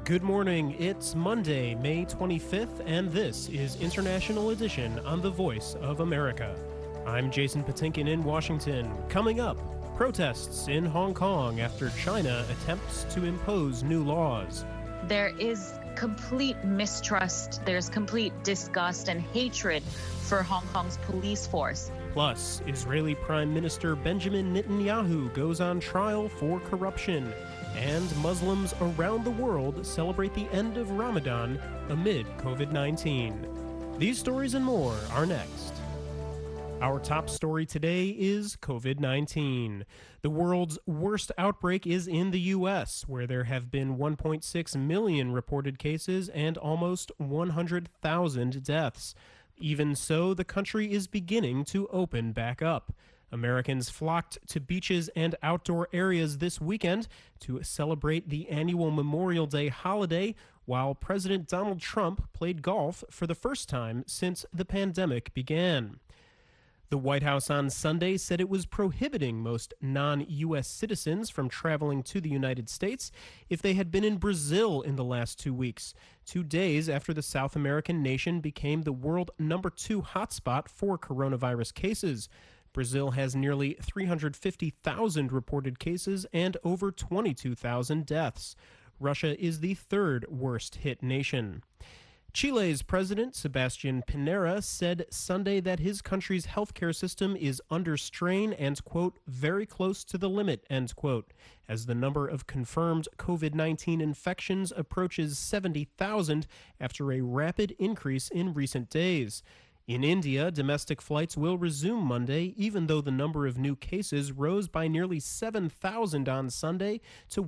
Good morning. It's Monday, May 25th, and this is International Edition on The Voice of America. I'm Jason Patinkin in Washington. Coming up, protests in Hong Kong after China attempts to impose new laws. There is complete mistrust, there's complete disgust and hatred for Hong Kong's police force. Plus, Israeli Prime Minister Benjamin Netanyahu goes on trial for corruption. And Muslims around the world celebrate the end of Ramadan amid COVID-19. These stories and more are next. Our top story today is COVID-19. The world's worst outbreak is in the U.S., where there have been 1.6 million reported cases and almost 100,000 deaths. Even so, the country is beginning to open back up. Americans flocked to beaches and outdoor areas this weekend to celebrate the annual Memorial Day holiday, while President Donald Trump played golf for the first time since the pandemic began. The White House on Sunday said it was prohibiting most non-U.S. citizens from traveling to the United States if they had been in Brazil in the last 2 weeks, 2 days after the South American nation became the world number 2 hotspot for coronavirus cases. Brazil has nearly 350,000 reported cases and over 22,000 deaths. Russia is the third worst hit nation. Chile's President Sebastián Piñera said Sunday that his country's healthcare system is under strain and, quote, very close to the limit, end quote, as the number of confirmed COVID-19 infections approaches 70,000 after a rapid increase in recent days. In India, domestic flights will resume Monday, even though the number of new cases rose by nearly 7,000 on Sunday to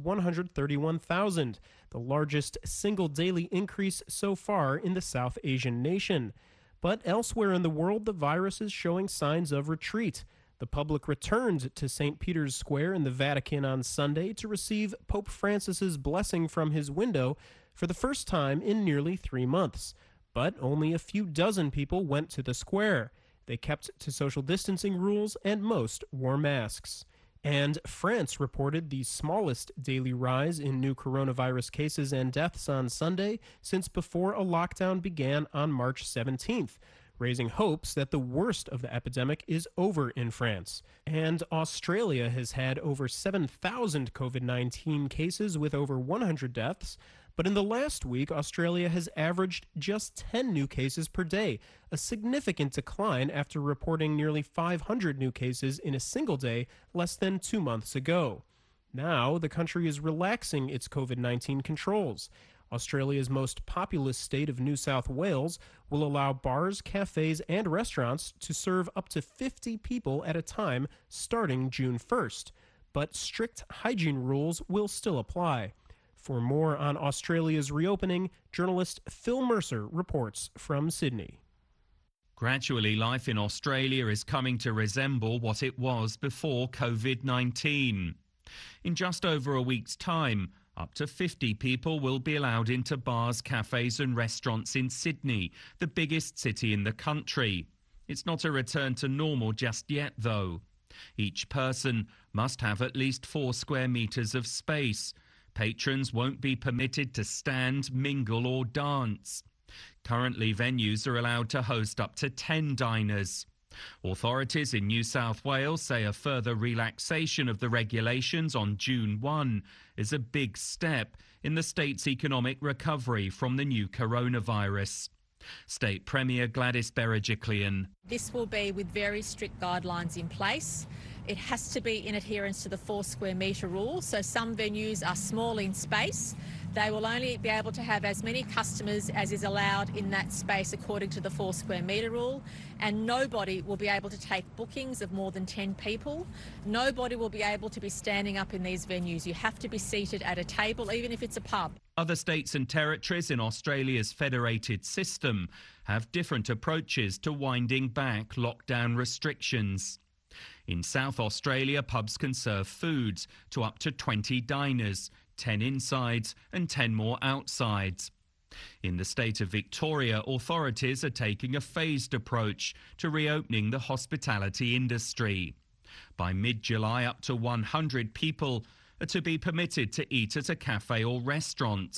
131,000, the largest single daily increase so far in the South Asian nation. But elsewhere in the world, the virus is showing signs of retreat. The public returned to St. Peter's Square in the Vatican on Sunday to receive Pope Francis's blessing from his window for the first time in nearly 3 months. But only a few dozen people went to the square. They kept to social distancing rules and most wore masks. And France reported the smallest daily rise in new coronavirus cases and deaths on Sunday since before a lockdown began on March 17th, raising hopes that the worst of the epidemic is over in France. And Australia has had over 7,000 COVID-19 cases with over 100 deaths. But in the last week, Australia has averaged just 10 new cases per day, a significant decline after reporting nearly 500 new cases in a single day less than 2 months ago. Now, the country is relaxing its COVID-19 controls. Australia's most populous state of New South Wales will allow bars, cafes, and restaurants to serve up to 50 people at a time starting June 1st. But strict hygiene rules will still apply. For more on Australia's reopening, journalist Phil Mercer reports from Sydney. Gradually, life in Australia is coming to resemble what it was before COVID-19. In just over a week's time, up to 50 people will be allowed into bars, cafes and restaurants in Sydney, the biggest city in the country. It's not a return to normal just yet, though. Each person must have at least 4 square metres of space. Patrons won't be permitted to stand, mingle or dance. Currently, venues are allowed to host up to 10 diners. Authorities in New South Wales say a further relaxation of the regulations on June 1 is a big step in the state's economic recovery from the new coronavirus. State Premier Gladys Berejiklian. This will be with very strict guidelines in place. It has to be in adherence to the 4 square metre rule. So some venues are small in space. They will only be able to have as many customers as is allowed in that space according to the 4 square metre rule. And nobody will be able to take bookings of more than 10 people. Nobody will be able to be standing up in these venues. You have to be seated at a table, even if it's a pub. Other states and territories in Australia's federated system have different approaches to winding back lockdown restrictions. In South Australia, pubs can serve foods to up to 20 diners, 10 insides and 10 more outsides. In the state of Victoria, authorities are taking a phased approach to reopening the hospitality industry. By mid-July, up to 100 people are to be permitted to eat at a cafe or restaurant.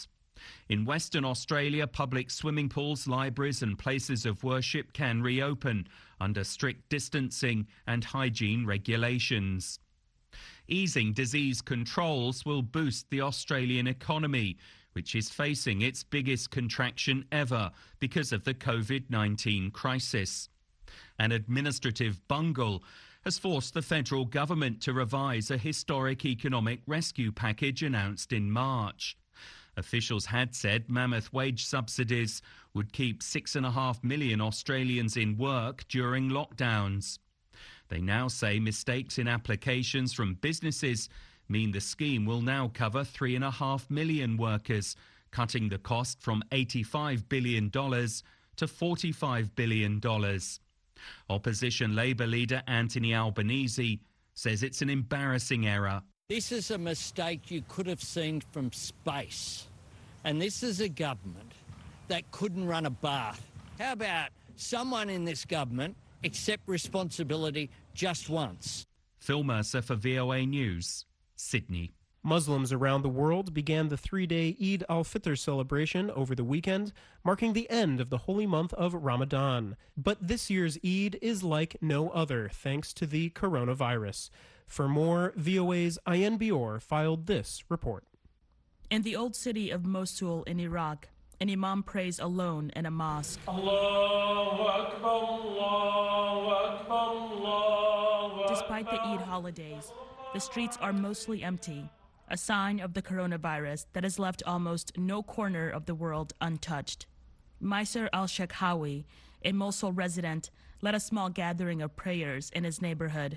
In Western Australia, public swimming pools, libraries and places of worship can reopen under strict distancing and hygiene regulations. Easing disease controls will boost the Australian economy, which is facing its biggest contraction ever because of the COVID-19 crisis. An administrative bungle has forced the federal government to revise a historic economic rescue package announced in March. Officials had said mammoth wage subsidies would keep 6.5 million Australians in work during lockdowns. They now say mistakes in applications from businesses mean the scheme will now cover 3.5 million workers, cutting the cost from $85 billion to $45 billion. Opposition Labour leader Anthony Albanese says it's an embarrassing error. This is a mistake you could have seen from space. And this is a government that couldn't run a bath. How about someone in this government accept responsibility just once? Phil Mercer for VOA News, Sydney. Muslims around the world began the 3-day Eid al-Fitr celebration over the weekend, marking the end of the holy month of Ramadan. But this year's Eid is like no other, thanks to the coronavirus. For more, VOA's Ayan Bior filed this report. In the old city of Mosul in Iraq, an imam prays alone in a mosque. Allahu Akbar, Allahu Akbar, Allahu Akbar. Despite the Eid holidays, the streets are mostly empty, a sign of the coronavirus that has left almost no corner of the world untouched. Maiser al-Shekhawi, a Mosul resident, led a small gathering of prayers in his neighborhood.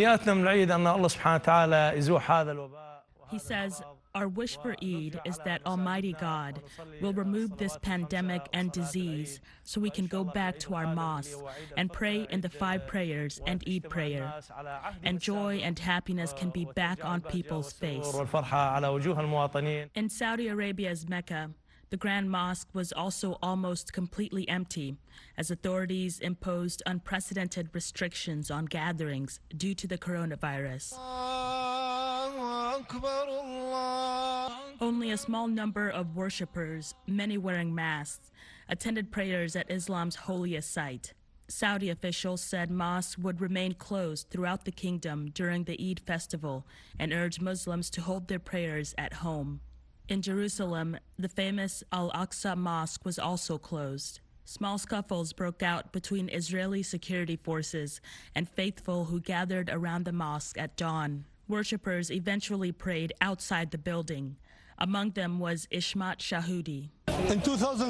He says, our wish for Eid is that Almighty God will remove this pandemic and disease so we can go back to our mosque and pray in the 5 prayers and Eid prayer. And joy and happiness can be back on people's face. In Saudi Arabia's Mecca, the Grand Mosque was also almost completely empty as authorities imposed unprecedented restrictions on gatherings due to the coronavirus. Only a small number of worshippers, many wearing masks, attended prayers at Islam's holiest site. Saudi officials said mosques would remain closed throughout the kingdom during the Eid festival and urged Muslims to hold their prayers at home. In Jerusalem, the famous Al-Aqsa Mosque was also closed. Small scuffles broke out between Israeli security forces and faithful who gathered around the mosque at dawn. Worshippers eventually prayed outside the building. Among them was Ishmat Shahudi. In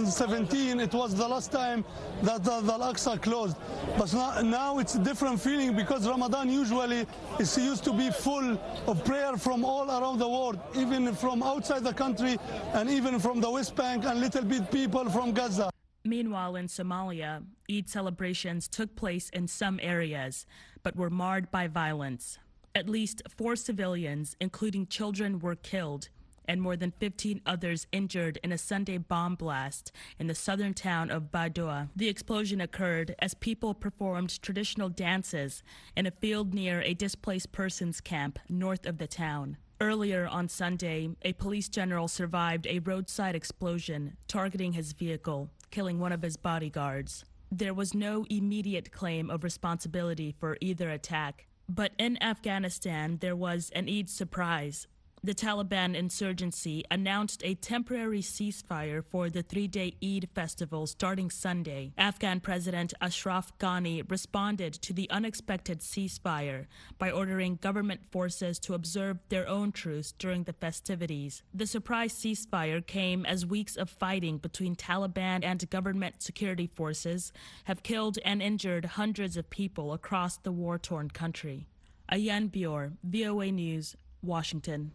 2017, it was the last time that the Al-Aqsa closed. But now it's a different feeling because Ramadan usually is used to be full of prayer from all around the world, even from outside the country and even from the West Bank and little bit people from Gaza. Meanwhile, in Somalia, Eid celebrations took place in some areas, but were marred by violence. At least 4 civilians, including children, were killed, and more than 15 others injured in a Sunday bomb blast in the southern town of Baidoa. The explosion occurred as people performed traditional dances in a field near a displaced persons camp north of the town. Earlier on Sunday, a police general survived a roadside explosion targeting his vehicle, killing one of his bodyguards. There was no immediate claim of responsibility for either attack. But in Afghanistan, there was an Eid surprise. The Taliban insurgency announced a temporary ceasefire for the 3-day Eid festival starting Sunday. Afghan President Ashraf Ghani responded to the unexpected ceasefire by ordering government forces to observe their own truce during the festivities. The surprise ceasefire came as weeks of fighting between Taliban and government security forces have killed and injured hundreds of people across the war-torn country. Ayan Bior, VOA News, Washington.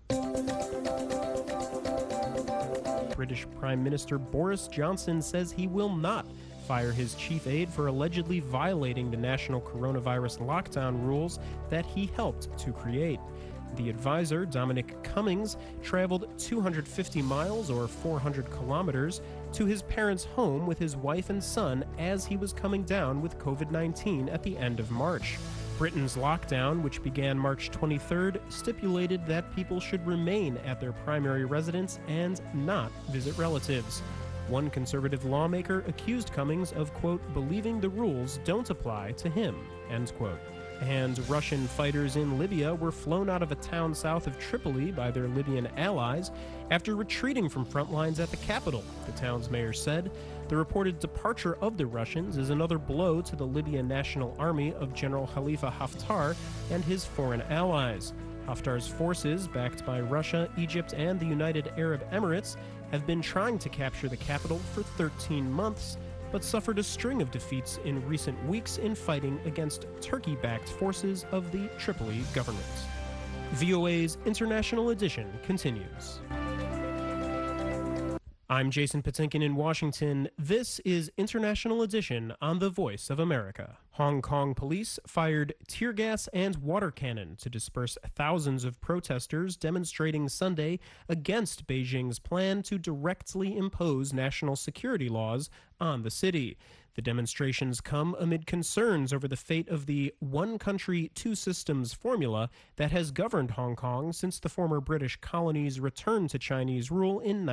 British Prime Minister Boris Johnson says he will not fire his chief aide for allegedly violating the national coronavirus lockdown rules that he helped to create. The advisor, Dominic Cummings, traveled 250 miles or 400 kilometers to his parents' home with his wife and son as he was coming down with COVID-19 at the end of March. Britain's lockdown, which began March 23rd, stipulated that people should remain at their primary residence and not visit relatives. One conservative lawmaker accused Cummings of, quote, believing the rules don't apply to him, end quote. And Russian fighters in Libya were flown out of a town south of Tripoli by their Libyan allies after retreating from front lines at the capital, the town's mayor said. The reported departure of the Russians is another blow to the Libyan National Army of General Khalifa Haftar and his foreign allies. Haftar's forces, backed by Russia, Egypt, and the United Arab Emirates, have been trying to capture the capital for 13 months, but suffered a string of defeats in recent weeks in fighting against Turkey-backed forces of the Tripoli government. VOA's International Edition continues. I'm Jason Patinkin in Washington. This is International Edition on The Voice of America. Hong Kong police fired tear gas and water cannon to disperse thousands of protesters demonstrating Sunday against Beijing's plan to directly impose national security laws on the city. The demonstrations come amid concerns over the fate of the one country, two systems formula that has governed Hong Kong since the former British colony's return to Chinese rule in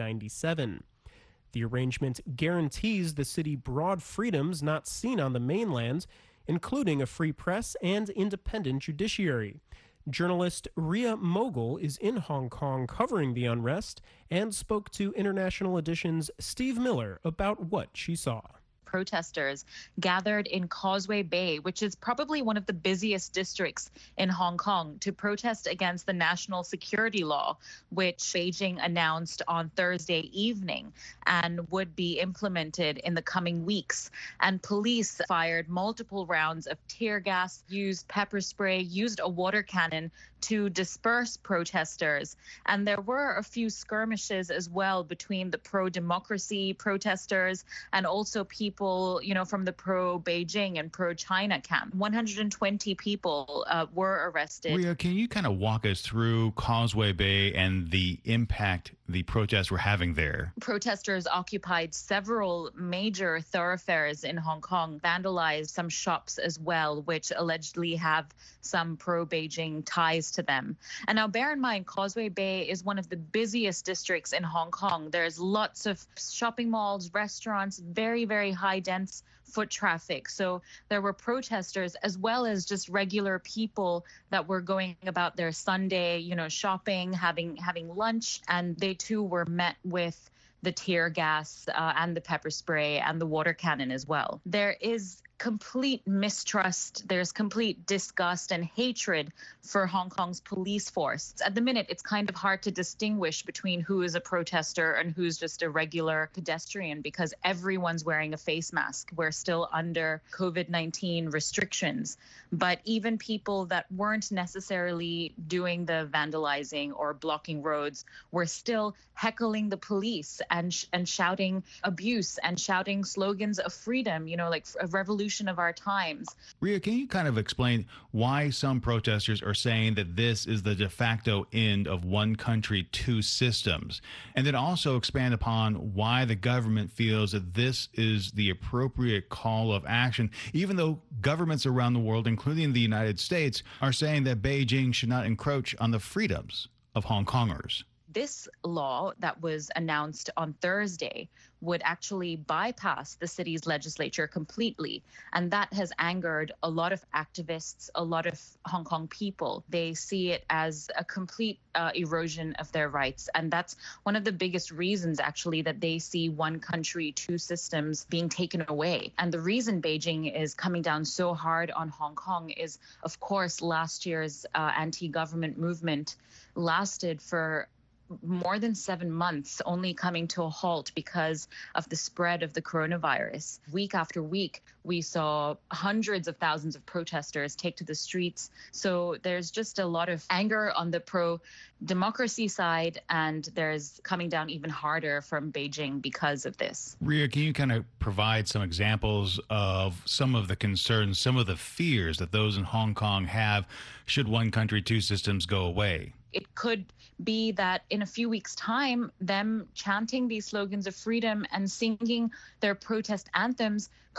1997. The arrangement guarantees the city broad freedoms not seen on the mainland, including a free press and independent judiciary. Journalist Ria Mogul is in Hong Kong covering the unrest and spoke to International Edition's Steve Miller about what she saw. Protesters gathered in Causeway Bay, which is probably one of the busiest districts in Hong Kong, to protest against the national security law, which Beijing announced on Thursday evening and would be implemented in the coming weeks. And police fired multiple rounds of tear gas, used pepper spray, used a water cannon to disperse protesters. And there were a few skirmishes as well between the pro-democracy protesters and also people, from the pro-Beijing and pro-China camp. 120 people were arrested. Ria, can you kind of walk us through Causeway Bay and the impact the protests were having there? Protesters occupied several major thoroughfares in Hong Kong, vandalized some shops as well, which allegedly have some pro-Beijing ties to them. And now bear in mind, Causeway Bay is one of the busiest districts in Hong Kong. There's lots of shopping malls, restaurants, very, very high dense foot traffic. So there were protesters as well as just regular people that were going about their Sunday, shopping, having lunch, and they too were met with the tear gas and the pepper spray and the water cannon as well. There is complete mistrust, there's complete disgust and hatred for Hong Kong's police force. At the minute, it's kind of hard to distinguish between who is a protester and who's just a regular pedestrian because everyone's wearing a face mask. We're still under COVID-19 restrictions. But even people that weren't necessarily doing the vandalizing or blocking roads were still heckling the police and shouting abuse and shouting slogans of freedom, like a revolution of our times. Ria, can you kind of explain why some protesters are saying that this is the de facto end of one country, two systems? And then also expand upon why the government feels that this is the appropriate call of action, even though governments around the world, including the United States, are saying that Beijing should not encroach on the freedoms of Hong Kongers. This law that was announced on Thursday would actually bypass the city's legislature completely. And that has angered a lot of activists, a lot of Hong Kong people. They see it as a complete erosion of their rights. And that's one of the biggest reasons, actually, that they see one country, two systems being taken away. And the reason Beijing is coming down so hard on Hong Kong is, of course, last year's anti-government movement lasted for more than 7 months, only coming to a halt because of the spread of the coronavirus. Week after week, we saw hundreds of thousands of protesters take to the streets. So there's just a lot of anger on the pro-democracy side, and there's coming down even harder from Beijing because of this. Ria, can you kind of provide some examples of some of the concerns, some of the fears that those in Hong Kong have should one country, two systems go away? It could be that in a few weeks' time, them chanting these slogans of freedom and singing their protest anthems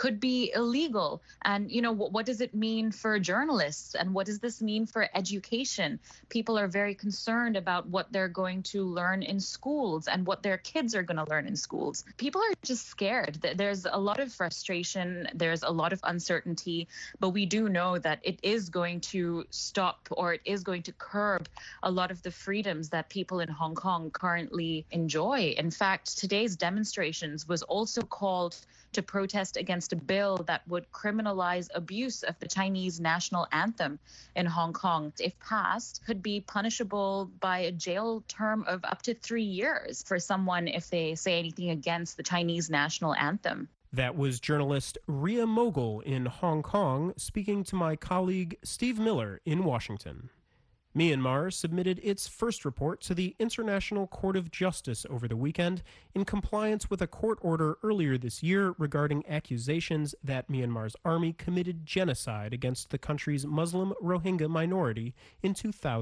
could be illegal. And, what does it mean for journalists? And what does this mean for education? People are very concerned about what they're going to learn in schools and what their kids are going to learn in schools. People are just scared. There's a lot of frustration. There's a lot of uncertainty. But we do know that it is going to stop, or it is going to curb a lot of the freedoms that people in Hong Kong currently enjoy. In fact, today's demonstrations was also called to protest against a bill that would criminalize abuse of the Chinese national anthem in Hong Kong. If passed, could be punishable by a jail term of up to 3 years for someone if they say anything against the Chinese national anthem. That was journalist Ria Mogul in Hong Kong speaking to my colleague Steve Miller in Washington. Myanmar submitted its first report to the International Court of Justice over the weekend in compliance with a court order earlier this year regarding accusations that Myanmar's army committed genocide against the country's Muslim Rohingya minority in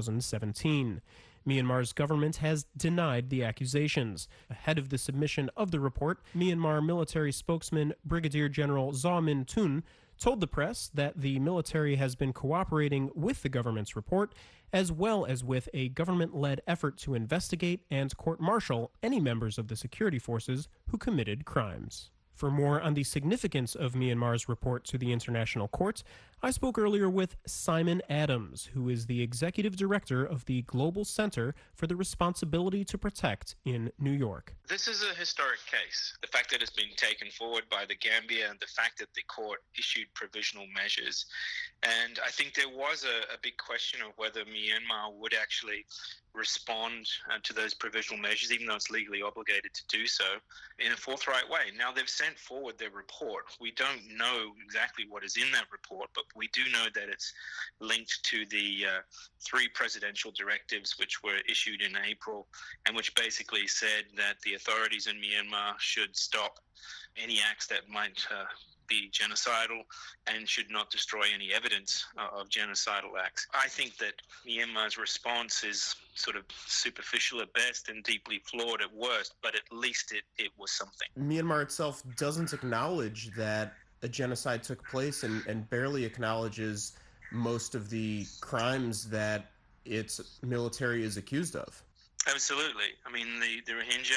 2017. Myanmar's government has denied the accusations. Ahead of the submission of the report, Myanmar military spokesman Brigadier General Zaw Min Tun told the press that the military has been cooperating with the government's report, as well as with a government-led effort to investigate and court-martial any members of the security forces who committed crimes. For more on the significance of Myanmar's report to the International Court, I spoke earlier with Simon Adams, who is the executive director of the Global Center for the Responsibility to Protect in New York. This is a historic case. The fact that it's been taken forward by the Gambia and the fact that the court issued provisional measures. And I think there was a big question of whether Myanmar would actually respond to those provisional measures, even though it's legally obligated to do so, in a forthright way. Now, they've sent forward their report. We don't know exactly what is in that report, but we do know that it's linked to the 3 presidential directives which were issued in April, and which basically said that the authorities in Myanmar should stop any acts that might be genocidal and should not destroy any evidence of genocidal acts. I think that Myanmar's response is sort of superficial at best and deeply flawed at worst, but at least it was something. Myanmar itself doesn't acknowledge that a genocide took place and barely acknowledges most of the crimes that its military is accused of. Absolutely. I mean, the Rohingya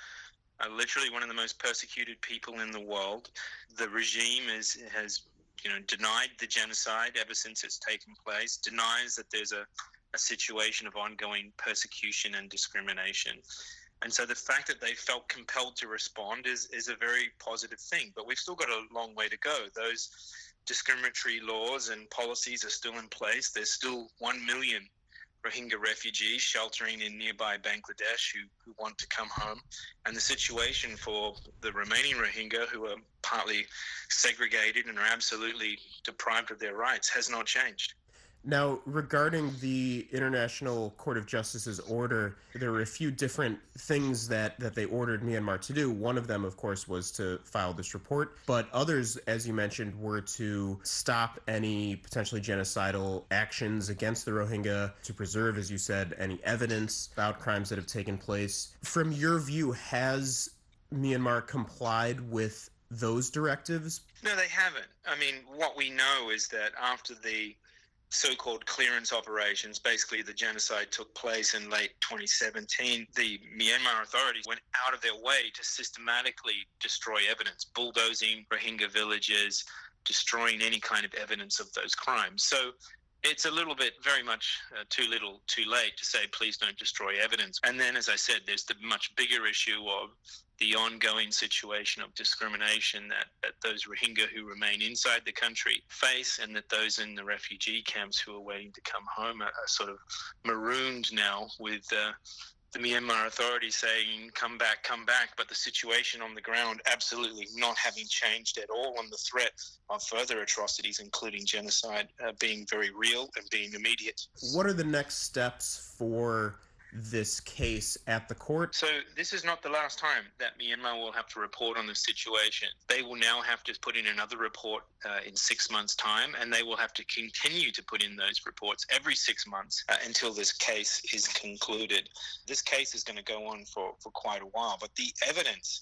are literally one of the most persecuted people in the world. The regime has denied the genocide ever since it's taken place, denies that there's a situation of ongoing persecution and discrimination. And so the fact that they felt compelled to respond is a very positive thing. But we've still got a long way to go. Those discriminatory laws and policies are still in place. There's still 1 million Rohingya refugees sheltering in nearby Bangladesh who want to come home. And the situation for the remaining Rohingya, who are partly segregated and are absolutely deprived of their rights, has not changed. Now, regarding the International Court of Justice's order, there were a few different things that they ordered Myanmar to do. One of them, of course, was to file this report, but others, as you mentioned, were to stop any potentially genocidal actions against the Rohingya, to preserve, as you said, any evidence about crimes that have taken place. From your view, has Myanmar complied with those directives? No, they haven't. I mean, what we know is that after the so-called clearance operations, basically the genocide took place in late 2017, the Myanmar authorities went out of their way to systematically destroy evidence, bulldozing Rohingya villages, destroying any kind of evidence of those crimes. So it's a little bit, very much too little, too late to say, please don't destroy evidence. And then, as I said, there's the much bigger issue of the ongoing situation of discrimination that those Rohingya who remain inside the country face, and that those in the refugee camps who are waiting to come home are sort of marooned now with the Myanmar authorities saying, come back, but the situation on the ground absolutely not having changed at all, and the threat of further atrocities, including genocide, being very real and being immediate. What are the next steps for this case at the court? So this is not the last time that Myanmar will have to report on the situation. They will now have to put in another report in 6 months' time, and they will have to continue to put in those reports every 6 months until this case is concluded. This case is going to go on for quite a while, but the evidence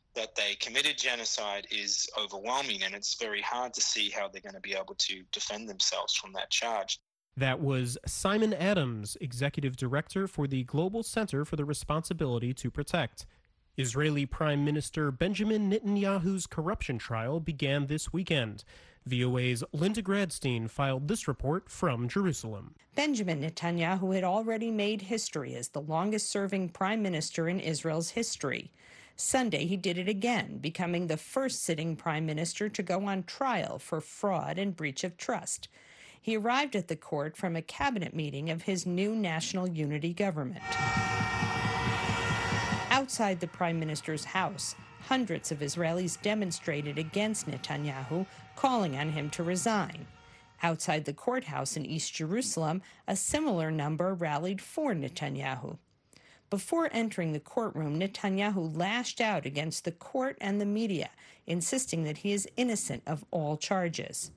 that they committed genocide is overwhelming, and it's very hard to see how they're going to be able to defend themselves from that charge. That was Simon Adams, Executive Director for the Global Center for the Responsibility to Protect. Israeli Prime Minister Benjamin Netanyahu's corruption trial began this weekend. VOA's Linda Gradstein filed this report from Jerusalem. Benjamin Netanyahu had already made history as the longest-serving prime minister in Israel's history. Sunday, he did it again, becoming the first sitting prime minister to go on trial for fraud and breach of trust. He arrived at the court from a cabinet meeting of his new national unity government. Outside the prime minister's house, hundreds of Israelis demonstrated against Netanyahu, calling on him to resign. Outside the courthouse in East Jerusalem, a similar number rallied for Netanyahu. Before entering the courtroom, Netanyahu lashed out against the court and the media, insisting that he is innocent of all charges.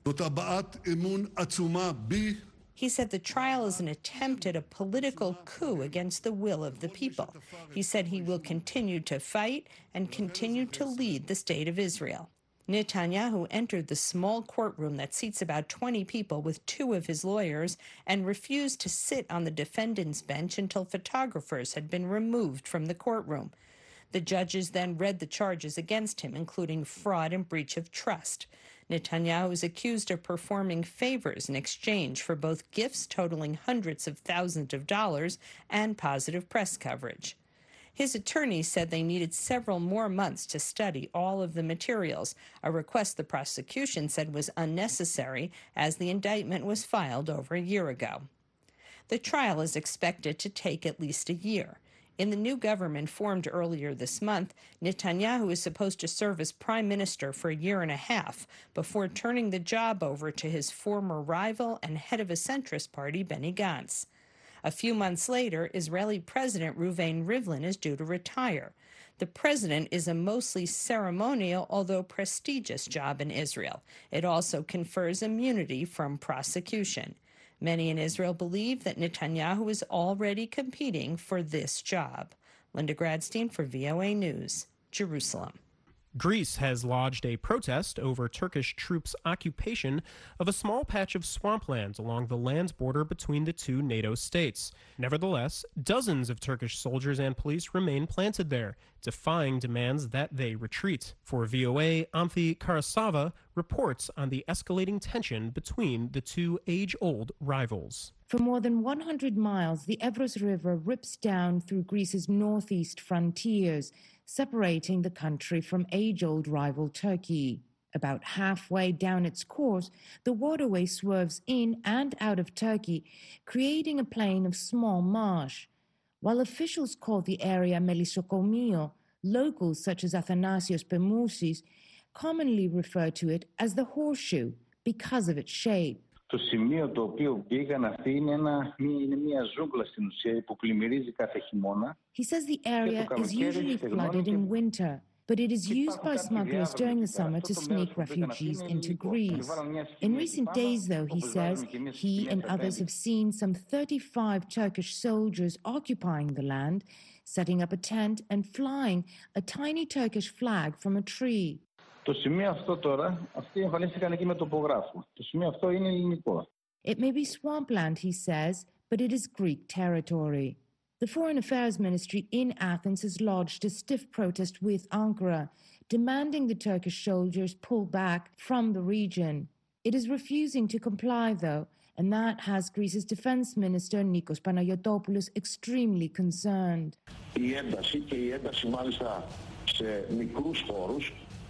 He said the trial is an attempt at a political coup against the will of the people. He said he will continue to fight and continue to lead the state of Israel. Netanyahu entered the small courtroom that seats about 20 people with two of his lawyers and refused to sit on the defendant's bench until photographers had been removed from the courtroom. The judges then read the charges against him, including fraud and breach of trust. Netanyahu is accused of performing favors in exchange for both gifts totaling hundreds of thousands of dollars and positive press coverage. His attorneys said they needed several more months to study all of the materials, a request the prosecution said was unnecessary as the indictment was filed over a year ago. The trial is expected to take at least a year. In the new government formed earlier this month, Netanyahu is supposed to serve as prime minister for a year and a half before turning the job over to his former rival and head of a centrist party, Benny Gantz. A few months later, Israeli President Reuven Rivlin is due to retire. The president is a mostly ceremonial, although prestigious job in Israel. It also confers immunity from prosecution. Many in Israel believe that Netanyahu is already competing for this job. Linda Gradstein for VOA News, Jerusalem. Greece has lodged a protest over Turkish troops' occupation of a small patch of swampland along the land border between the two NATO states. Nevertheless, dozens of Turkish soldiers and police remain planted there, defying demands that they retreat. For VOA, Amphi Karasava reports on the escalating tension between the two age-old rivals. For more than 100 miles, the Evros River rips down through Greece's northeast frontiers, separating the country from age-old rival Turkey. About halfway down its course, the waterway swerves in and out of Turkey, creating a plain of small marsh. While officials call the area Melisokomio, locals such as Athanasios Pemousis commonly refer to it as the horseshoe because of its shape. Το σημείο το οποίο πήγαν αυτή είναι μια ζούγκλα στην ουσία που πλημμυρίζει κάθε χειμώνα. He says the area is usually flooded in winter, but it is used by smugglers during the summer to sneak refugees into Greece. In recent days, though, he says, he and others have seen some 35 Turkish soldiers occupying the land, setting up a tent and flying a tiny Turkish flag from a tree. Το σημείο αυτό τώρα, αυτοί εμφανίστηκαν εκεί με τοπογράφο. Το σημείο αυτό είναι ελληνικό. It may be swampland, he says, but it is Greek territory. The Foreign Affairs Ministry in Athens has lodged a stiff protest with Ankara, demanding the Turkish soldiers pull back from the region. It is refusing to comply, though, and that has Greece's Defense Minister Nikos Panayotopoulos extremely concerned. Η ένταση και η ένταση μάλιστα σε μικρούς χώρους.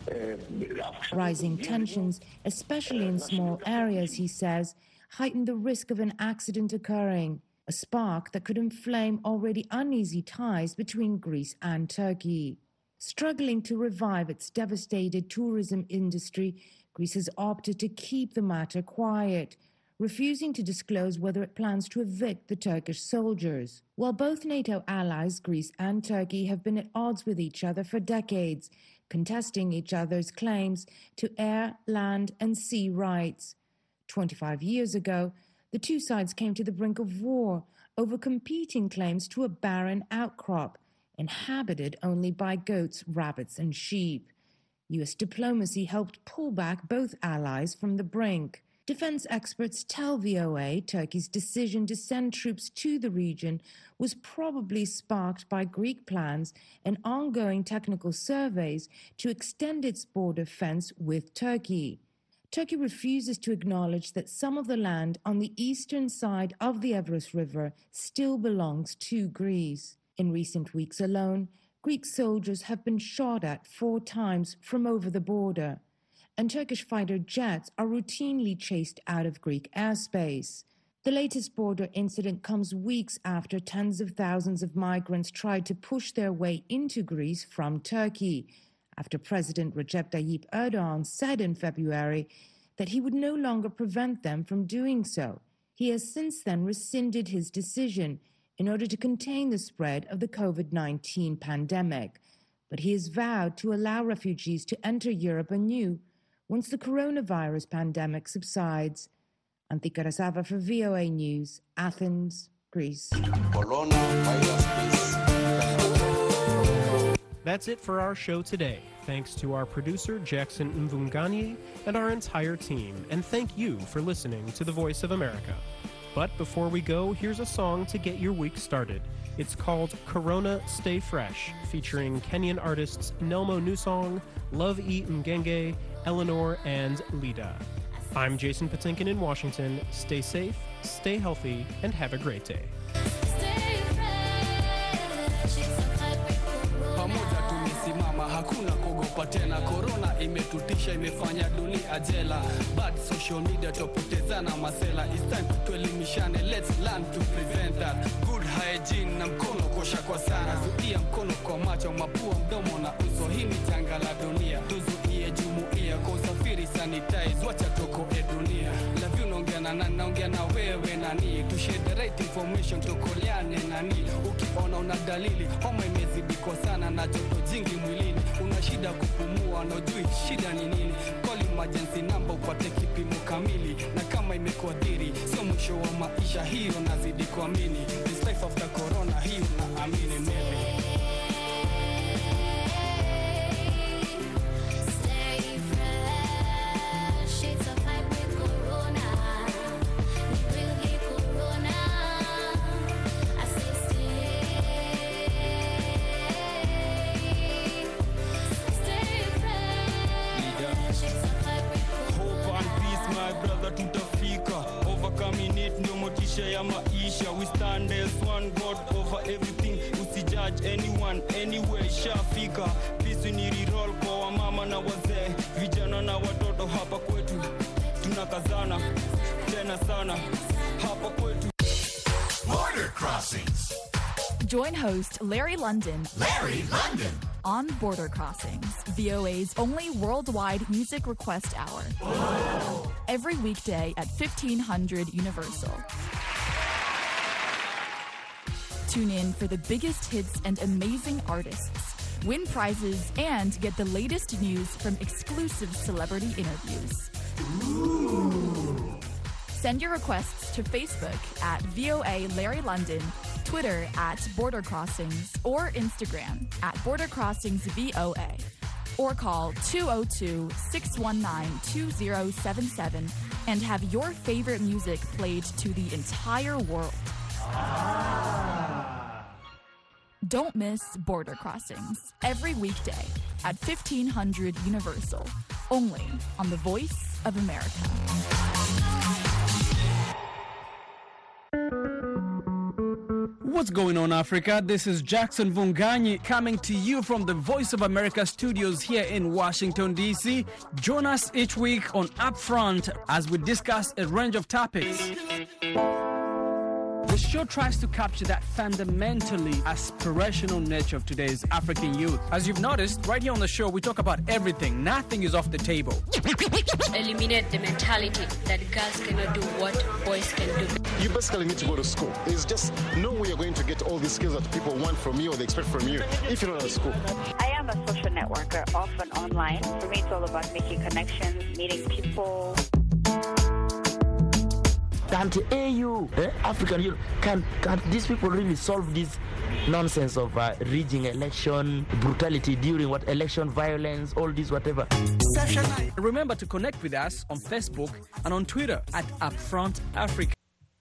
Rising tensions, especially in small areas, he says, heighten the risk of an accident occurring, a spark that could inflame already uneasy ties between Greece and Turkey. Struggling to revive its devastated tourism industry, Greece has opted to keep the matter quiet, refusing to disclose whether it plans to evict the Turkish soldiers. While both NATO allies, Greece and Turkey, have been at odds with each other for decades, contesting each other's claims to air, land, and sea rights. 25 years ago, the two sides came to the brink of war over competing claims to a barren outcrop, inhabited only by goats, rabbits, and sheep. U.S. diplomacy helped pull back both allies from the brink. Defense experts tell VOA Turkey's decision to send troops to the region was probably sparked by Greek plans and ongoing technical surveys to extend its border fence with Turkey. Turkey refuses to acknowledge that some of the land on the eastern side of the Evros River still belongs to Greece. In recent weeks alone, Greek soldiers have been shot at 4 times from over the border, and Turkish fighter jets are routinely chased out of Greek airspace. The latest border incident comes weeks after tens of thousands of migrants tried to push their way into Greece from Turkey, after President Recep Tayyip Erdogan said in February that he would no longer prevent them from doing so. He has since then rescinded his decision in order to contain the spread of the COVID-19 pandemic, but he has vowed to allow refugees to enter Europe anew once the coronavirus pandemic subsides. Antika Rasava for VOA News, Athens, Greece. That's it for our show today. Thanks to our producer, Jackson Mvunganyi, and our entire team. And thank you for listening to The Voice of America. But before we go, here's a song to get your week started. It's called Corona Stay Fresh, featuring Kenyan artists Nelmo Nusong, Love E. Mgenge, Eleanor, and Lida. I'm Jason Patinkin in Washington. Stay safe, stay healthy, and have a great day. Hakuna kuogopa tena, corona imetutisha, imefanya dunia jela. Bad social media tupotezana masela. It's time tuelimishane, let's learn to prevent that. Good hygiene na mkono kosha kwa sana. Zuia mkono kwa macho, mapua, mdomo na uso. Hii ni janga la dunia. Tuzuie jumuia kwa usafiri, sanitize, wacha toko dunia. Love you naongea na nani, naongea na wewe nani. To share the right information, tukoleane nani. Ukiona una dalili, homa imezidi kwa sana na joto jingi mwilini. Una shida kupumua na ujui shida ni nini. Call emergency number upate kipimo kamili. Na kama imekuadhiri, sio mwisho wa maisha, hiyo nazidi kuamini. This life after corona, hiyo naamini maybe. We stand as one God over everything. Usijudge anyone, anyway, shafika. Peace ni roll kwa wamama na wazee, vijana na watoto hapa kwetu. Tunakazana tena sana hapa kwetu. Border Crossings. Join host Larry London on Border Crossings, VOA's only worldwide music request hour. Whoa. Every weekday at 1500 Universal. Tune in for the biggest hits and amazing artists, win prizes, and get the latest news from exclusive celebrity interviews. Ooh. Send your requests to Facebook at VOA Larry London, Twitter at Border Crossings, or Instagram at Border Crossings VOA, or call 202-619-2077 and have your favorite music played to the entire world. Don't miss Border Crossings every weekday at 1500 Universal, only on The Voice of America. What's going on, Africa? This is Jackson Mvunganyi coming to you from the Voice of America studios here in Washington, D.C. Join us each week on Upfront as we discuss a range of topics. The show tries to capture that fundamentally aspirational nature of today's African youth. As you've noticed, right here on the show, we talk about everything. Nothing is off the table. Eliminate the mentality that girls cannot do what boys can do. You basically need to go to school. It's just no way you're going to get all these skills that people want from you or they expect from you if you're not at school. I am a social networker, often online. For me, it's all about making connections, meeting people. can't AU, African Union, can these people really solve this nonsense of rigging election, brutality during election violence, all this whatever. Remember to connect with us on Facebook and on Twitter at Upfront Africa.